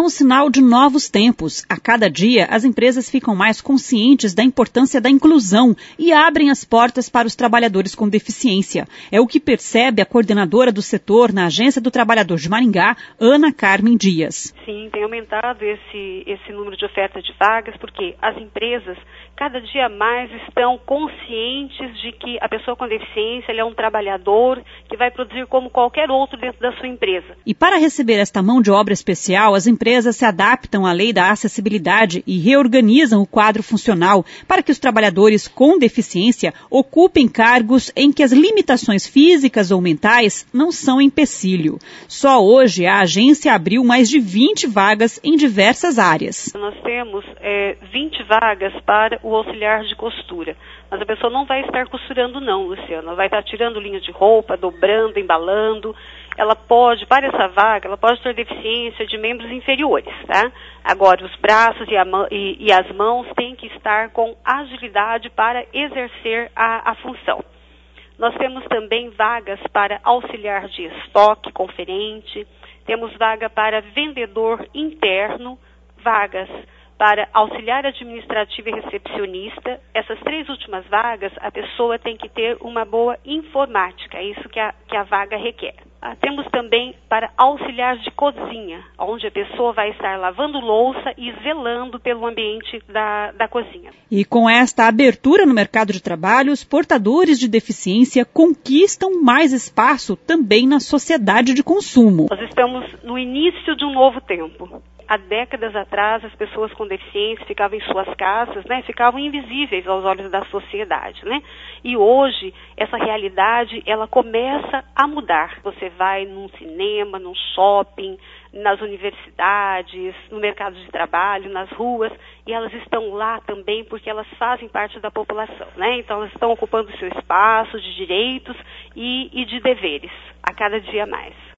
um sinal de novos tempos. A cada dia, as empresas ficam mais conscientes da importância da inclusão e abrem as portas para os trabalhadores com deficiência. É o que percebe a coordenadora do setor na Agência do Trabalhador de Maringá, Ana Carmen Dias. Sim, tem aumentado esse número de ofertas de vagas, porque as empresas cada dia mais estão conscientes de que a pessoa com deficiência ele é um trabalhador que vai produzir como qualquer outro dentro da sua empresa. E para receber esta mão de obra especial, as empresas se adaptam à lei da acessibilidade e reorganizam o quadro funcional para que os trabalhadores com deficiência ocupem cargos em que as limitações físicas ou mentais não são empecilho. Só hoje a agência abriu mais de 20 vagas em diversas áreas. Nós temos 20 vagas para o auxiliar de costura. Mas a pessoa não vai estar costurando não, Luciana. Ela vai estar tirando linha de roupa, dobrando, embalando. Ela pode, para essa vaga, ela pode ter deficiência de membros inferiores, tá? Agora, os braços e as mãos têm que estar com agilidade para exercer a função. Nós temos também vagas para auxiliar de estoque, conferente. Temos vaga para vendedor interno, vagas para auxiliar administrativo e recepcionista. Essas 3 últimas vagas, a pessoa tem que ter uma boa informática, é isso que a vaga requer. Temos também para auxiliar de cozinha, onde a pessoa vai estar lavando louça e zelando pelo ambiente da cozinha. E com esta abertura no mercado de trabalho, os portadores de deficiência conquistam mais espaço também na sociedade de consumo. Nós estamos no início de um novo tempo. Há décadas atrás, as pessoas com deficiência ficavam em suas casas, né, ficavam invisíveis aos olhos da sociedade, né? E hoje, essa realidade, ela começa a mudar. Você vai num cinema, num shopping, nas universidades, no mercado de trabalho, nas ruas, e elas estão lá também porque elas fazem parte da população, né? Então, elas estão ocupando o seu espaço de direitos e de deveres, a cada dia mais.